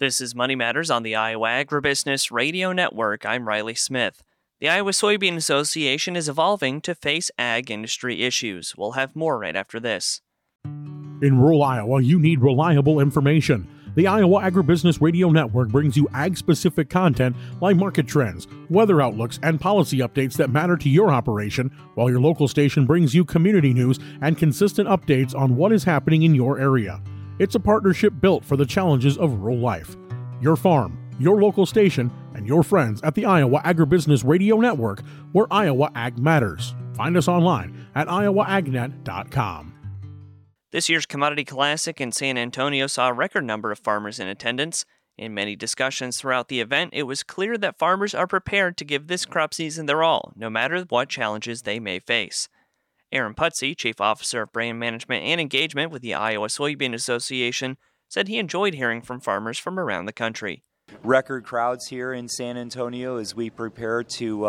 This is Money Matters on the Iowa Agribusiness Radio Network. I'm Riley Smith. The Iowa Soybean Association is evolving to face ag industry issues. We'll have more right after this. In rural Iowa, you need reliable information. The Iowa Agribusiness Radio Network brings you ag-specific content like market trends, weather outlooks, and policy updates that matter to your operation, while your local station brings you community news and consistent updates on what is happening in your area. It's a partnership built for the challenges of rural life. Your farm, your local station, and your friends at the Iowa Agribusiness Radio Network, where Iowa Ag matters. Find us online at iowaagnet.com. This year's Commodity Classic in San Antonio saw a record number of farmers in attendance. In many discussions throughout the event, it was clear that farmers are prepared to give this crop season their all, no matter what challenges they may face. Aaron Putsey, Chief Officer of Brand Management and Engagement with the Iowa Soybean Association, said he enjoyed hearing from farmers from around the country. Record crowds here in San Antonio as we prepare to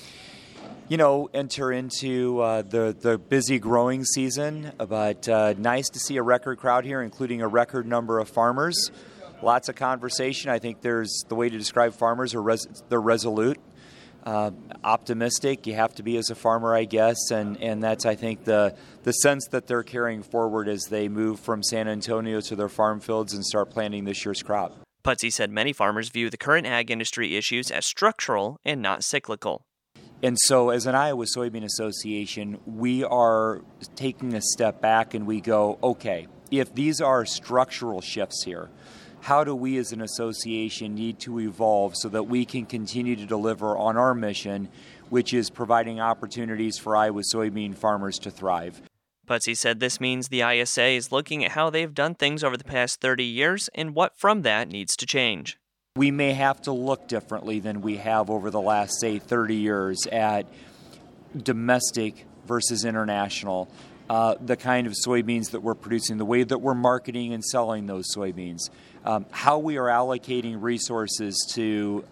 enter into the busy growing season, but nice to see a record crowd here, including a record number of farmers. Lots of conversation. I think the way to describe farmers are they're resolute, optimistic. You have to be as a farmer, I guess, and that's, I think, the sense that they're carrying forward as they move from San Antonio to their farm fields and start planting this year's crop. Putsey said many farmers view the current ag industry issues as structural and not cyclical. And so as an Iowa Soybean Association, we are taking a step back and we go, okay, if these are structural shifts here, how do we as an association need to evolve so that we can continue to deliver on our mission, which is providing opportunities for Iowa soybean farmers to thrive? Putsey said this means the ISA is looking at how they've done things over the past 30 years and what from that needs to change. We may have to look differently than we have over the last, say, 30 years at domestic versus international, the kind of soybeans that we're producing, the way that we're marketing and selling those soybeans, how we are allocating resources to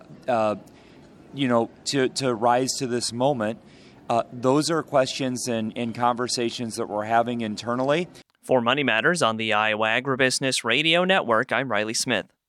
rise to this moment. Those are questions and conversations that we're having internally. For Money Matters on the Iowa Agribusiness Radio Network, I'm Riley Smith.